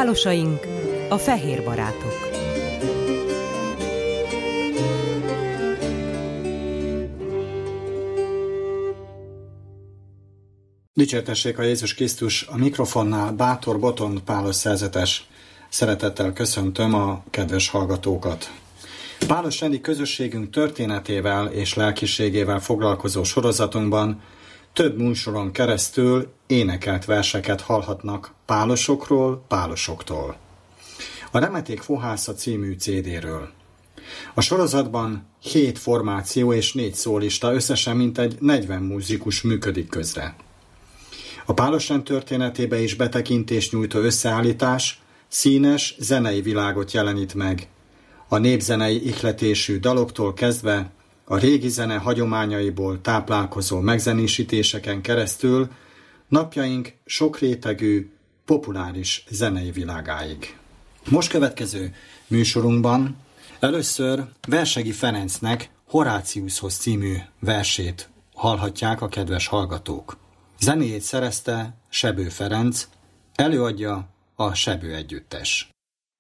Pálosaink, a fehér barátok. Dicsértessék a Jézus Krisztus, a mikrofonnál Bátor Botond Pálos szerzetes. Szeretettel köszöntöm a kedves hallgatókat. Pálos rendi közösségünk történetével és lelkiségével foglalkozó sorozatunkban több műsoron keresztül énekelt verseket hallhatnak pálosokról, pálosoktól. A Remeték Fohásza című CD-ről. A sorozatban 7 formáció és 4 szólista, összesen mintegy 40 múzikus működik közre. A pálosrend történetébe is betekintést nyújtó összeállítás színes zenei világot jelenít meg. A népzenei ihletésű daloktól kezdve a régi zene hagyományaiból táplálkozó megzenésítéseken keresztül napjaink sokrétegű, populáris zenei világáig. Most következő műsorunkban először Versegyi Ferencnek Horáciushoz című versét hallhatják a kedves hallgatók. Zenéjét szerezte Sebő Ferenc, előadja a Sebő Együttes.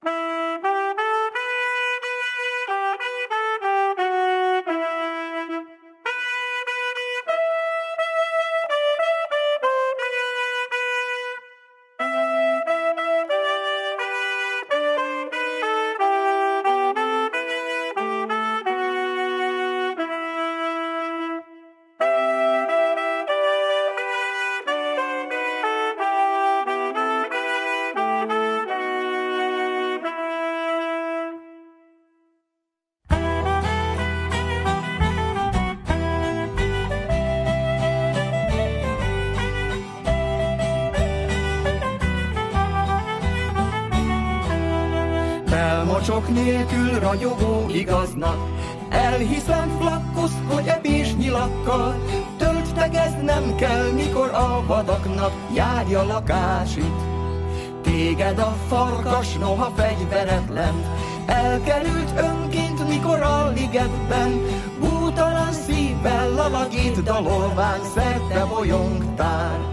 Mocsok nélkül ragyogó igaznak, elhiszem flakkusz, hogy epés nyilakkal, töltstegeznem kell, mikor a vadaknak járja lakásit. Téged a farkas, noha fegyveretlen, elkerült önként, mikor a ligetben, bútalan szívvel lalagít dalolván szerte bolyongtál.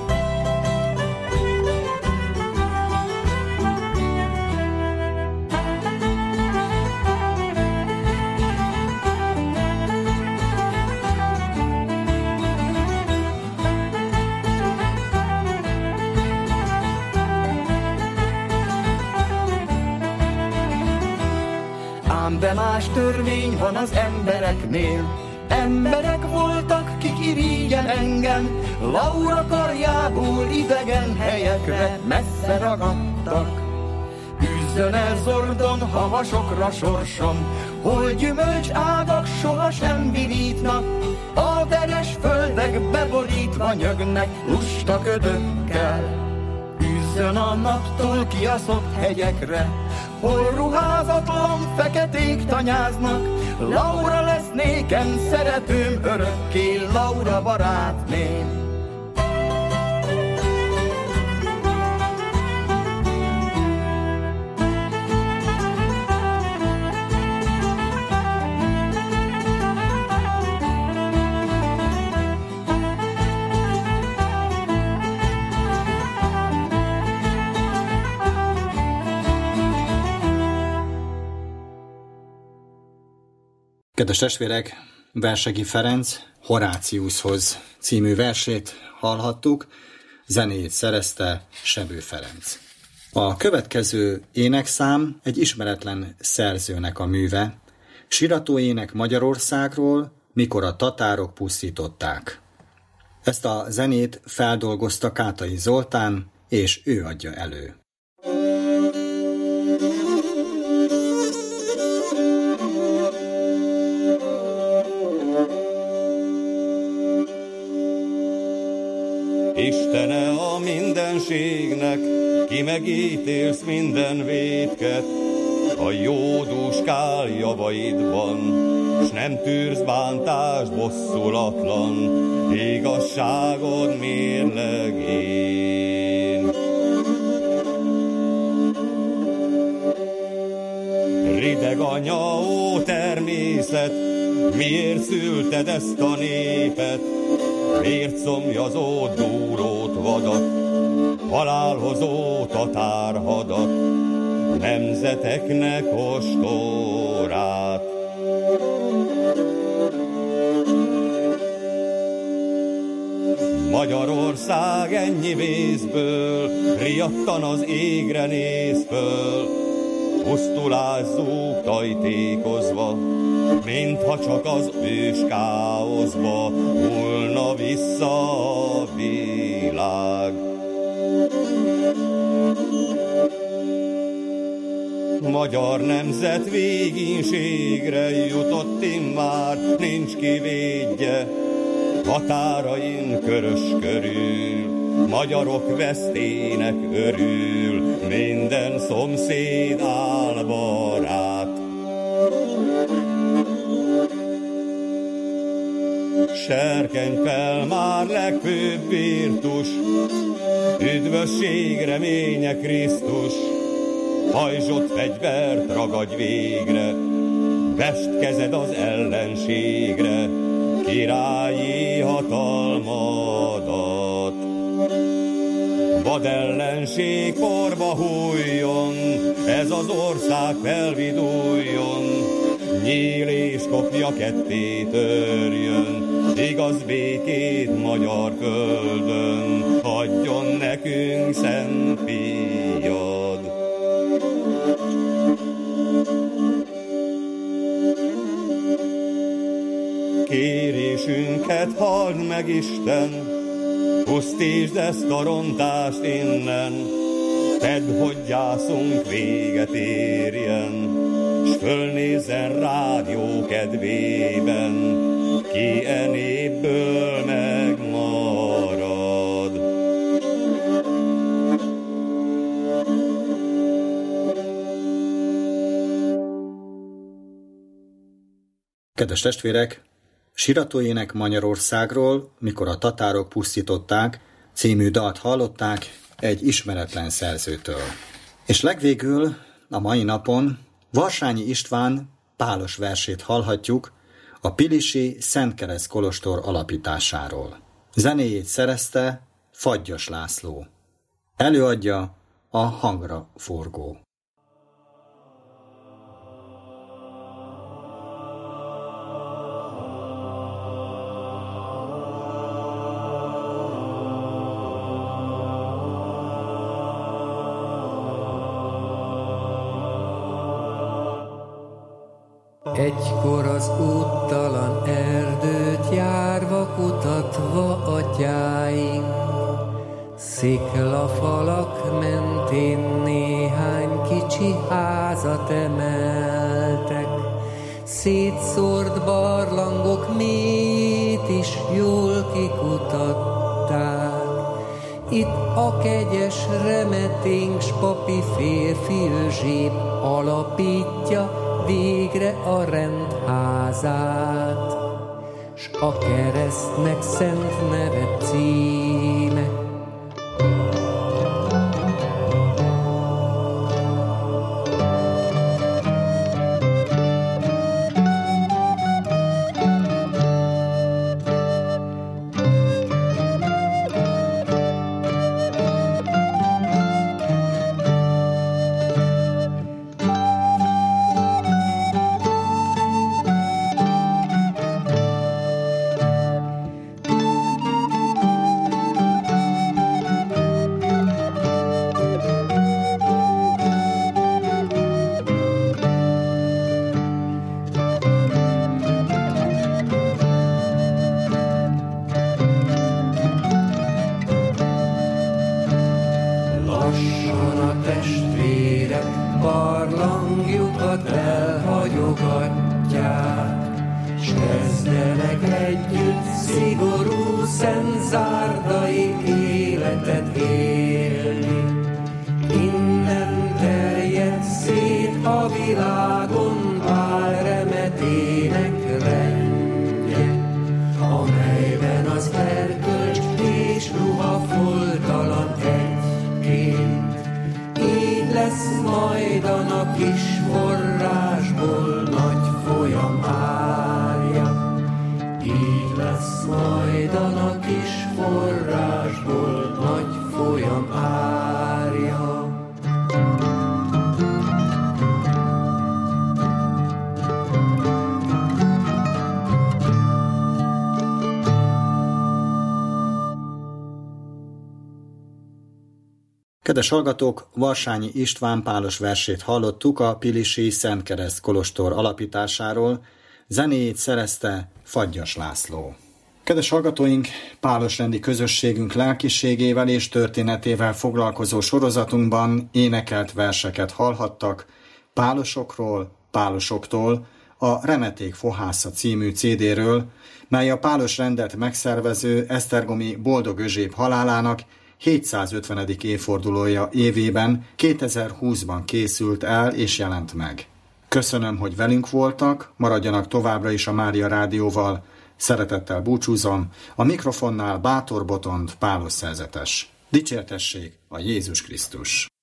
De más törvény van az embereknél. Emberek voltak, kik irigyen engem, Laura karjából idegen helyekre messze ragadtak. Üzzön el zordon havasokra sorsom, hol gyümölcs ágak sohasem virítnak, a deres földek beborítva nyögnek lusta ködökkel. Üzzön a naptól kiaszott hegyekre, hol ruházatlan feketék tanyáznak, Laura lesz nékem szeretőm örökké, Laura barátném. Kedves testvérek, Versegyi Ferenc Horáciushoz című versét hallhattuk, zenéjét szerezte Sebő Ferenc. A következő énekszám egy ismeretlen szerzőnek a műve, Siratóének Magyarországról, mikor a tatárok pusztították. Ezt a zenét feldolgozta Kátai Zoltán, és ő adja elő. Istene a mindenségnek, ki megítélsz minden vétket, a jódúskál javaidban, s nem tűrsz bántást bosszulatlan, igazságod mérlegén. Rideg anya, ó természet, miért szülted ezt a népet, miért szomjazó dúrót vadat, halálhozó tatárhadat, nemzeteknek ostorát. Magyarország ennyi vészből, riadtan az égre néz föl, pusztulázzuk tajtékozva, mintha csak az ős káoszba hullna vissza a világ. Magyar nemzet végínségre jutott immár, nincs ki védje határain körös körül. Magyarok vesztének örül, minden szomszéd álbarát. Serkenj fel már legfőbb virtus, üdvösség reménye Krisztus, hajzsott fegyvert ragadj végre, vesd kezed az ellenségre, királyi hatalmadat. Vadellenség porba hújjon, ez az ország felviduljon, nyíl és kopja ketté törjön, igaz békét magyar földön, adjon nekünk szent fiad. Kérésünket halld meg, Isten, pusztítsd ezt a rontást innen, tedd, hogy gyászunk véget érjen, s fölnézzen rád jó kedvében, ki e népből megmarad. Kedves testvérek, Siratóének Magyarországról, mikor a tatárok pusztították, című dalt hallották egy ismeretlen szerzőtől. És legvégül a mai napon Varsányi István pálos versét hallhatjuk a pilisi Szentkereszt kolostor alapításáról. Zenéjét szerezte Fagyas László. Előadja a Hangra Forgó. Egykor az úttalan erdőt járva, kutatva atyáink, sziklafalak mentén néhány kicsi házat emeltek. Szétszórt barlangok mélyét is jól kikutatták. Itt a kegyes remeténk, s papi férfi zsép alapítja végre a rendházát, s a keresztnek szent neve címe. barlangjukat elhagyogatják, s kezdenek együtt szigorú, szentzárdai életet élni. Innen terjed szét a világon Pál remetének rendje, amelyben az erkölcs és ruha foltalan egyként. Így lesz majdan a kis forrásból nagy folyam árja. Így lesz majdan a kis forrásból nagy folyam árja. Kedves hallgatók, Varsányi István pálos versét hallottuk a Pilisi Szent Kereszt kolostor alapításáról, zenéjét szerezte Fagyas László. Kedves hallgatóink, pálosrendi közösségünk lelkiségével és történetével foglalkozó sorozatunkban énekelt verseket hallhattak pálosokról, pálosoktól, a Remeték Fohásza című CD-ről, mely a pálosrendet megszervező esztergomi Boldog Özséb halálának 750. évfordulója évében 2020-ban készült el és jelent meg. Köszönöm, hogy velünk voltak, maradjanak továbbra is a Mária Rádióval. Szeretettel búcsúzom, a mikrofonnál Bátor Botond pálos szerzetes. Dicsértessék a Jézus Krisztus!